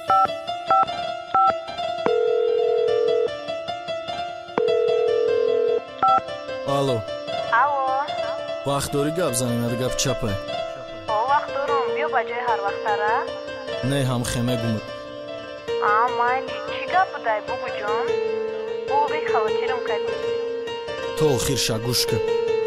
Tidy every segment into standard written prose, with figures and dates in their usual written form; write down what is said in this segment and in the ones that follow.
Алло. Алло. Вақт дорӣ гап занем я гап чапай? Вақт дорам. Биё ба ҷои ҳар вақтара. Не ҳамхе мегумад. Майли, чӣ гап будай бугуҷон? Буби хавотирам кардӣ. То охирша гӯш кар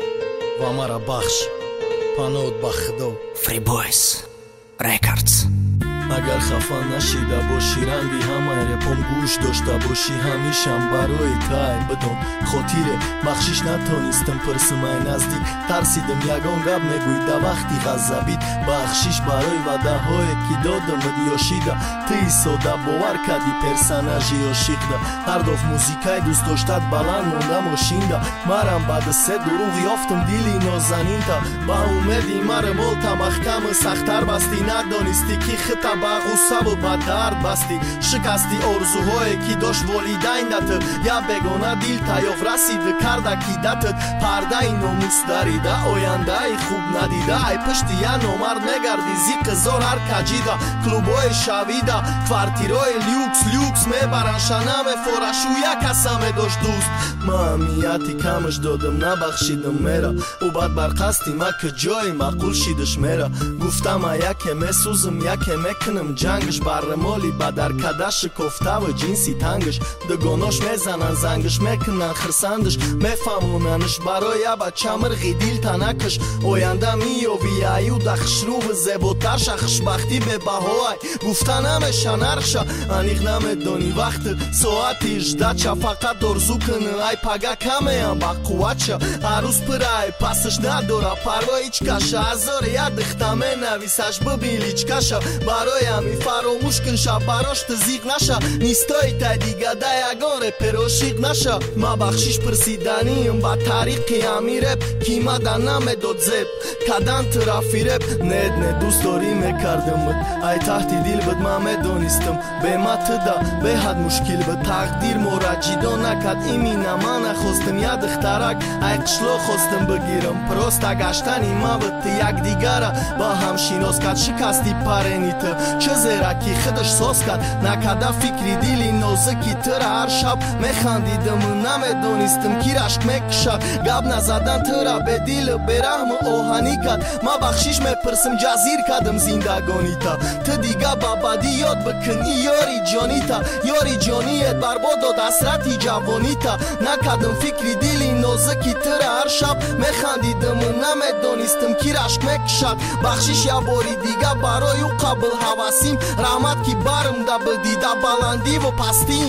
ва мара бахш. Панод ба Худо. Free Boys Records. Агар хафа нашида бошӣ ранги ҳамаи репом гӯш дошта бошӣ ҳамишам барои тай бидон хотире бахшиш натонистам пирсимай наздик тарсидам ягон гап мегӯйда вақти ғазабит бахшиш барои ваъдаҳое ки додамад ёшида тӣ сода бовар кардӣ персонажи ошиқда ҳардоф музикаи дӯстдоштат баланд монда мошинда марам баъди се дуруғ ёфтам дили нозанинта ба умеди мара болта махкамы сахтар басти надонистӣ ки хита ба ғусаву ба дард басти шикасти орзуҳое ки дошт волидайнат я бегона дил тайёф расида карда кидатат пардаи номус дарида ояндаи хуб надида ай пишти я номард мегарди зиқизор ҳар каҷида клубҳои шавида квартираи люкс мебаранша намефорашу як каса медошт дӯст ма аҳамияти камаш додам набахшидам мера ӯ бад бар қасди ма ки ҷои маъқул шидаш мера гуфтама яке месӯзам яке мекунам ҷангаш баррамоли бадаркадаша кофтава ҷинси тангаш дугонош мезанан зангаш мекунан хирсандаш мефаҳмонанаш барои я бача мирғи дил танакаш оянда миёви аю дахшрӯви зеботар шахшбахтӣ бебаҳоай гуфта намеша нарша аниқ намедонӣ вақти соати 18 фақат орзу кунӣ ай пага камеам ба қувватша ҳаррӯз пирай пасаш надора парво ҳичкаша ҳазори я дихта менависаш бибин личкаша барои ҳами фаромӯш кун шаб барош тизиқ наша нистои тай дигада ягон репер ошиқ наша ма бахшиш пирсиданим ба тариқи ҳами реп қимада намедод зеб кадан трафи реп не дӯст дорӣ мекардамат ай таҳти дил бад ма медонистам бематда беҳад мушкил ба тақдир мора ҷидо накад имина ма нахостам я духтарак ай қишлоқ хостам бигирам проста гаштани ма бити якдигара ба ҳам шинос кард шикасти паренита чӣ зераки худаш соз кард накада фикри дили нозуки тира ҳар шаб механдидаму намедонистам ки рашк мекушад гап назадан тира бедилу бераҳму оҳанӣ кард ма бахшиш мепирсам ҷазир кардам зиндагонита ту дига ба бадӣ ёд бикун и ёри ҷонита ёри ҷониет барбод дод ҳасрати ҷавонита накардам фикри дили нозуки тира ҳар шаб механдидаму намедонистам ки рашк мекушад бахшиш я бори дига барои ӯ қабл ҳавасим раҳмат ки бармда бидида баландиву пастим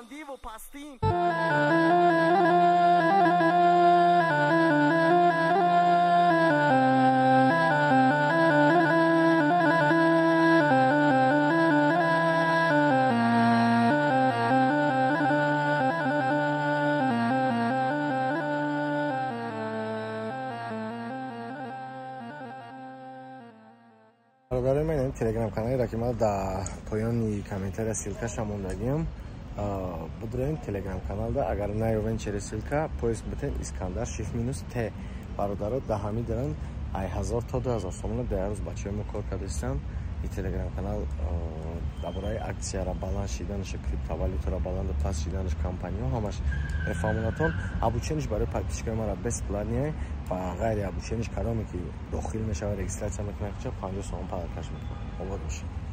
бародари мен ин телеграм-каналеро ки ма дар поёни комментария силкаша мондагиам будурен телеграм-каналда агар наёвен через силка поиск битен Искандар -Т бародаро да ҳами даран ай 1000 то 2000 сомона дарӯз бачаҳои мо кор кардастам и телеграм-канал дар бораи аксияра баланд шиданаш криптовалютаро баланду паст шиданаш компания ҳамаш мефаҳмонатон обучениш барои подписчикои мара бесплатне ва ғайри обучениш каломе ки дохил мешава регистратсия мекунад 50 сом падакаш мекунад. Обод бошед.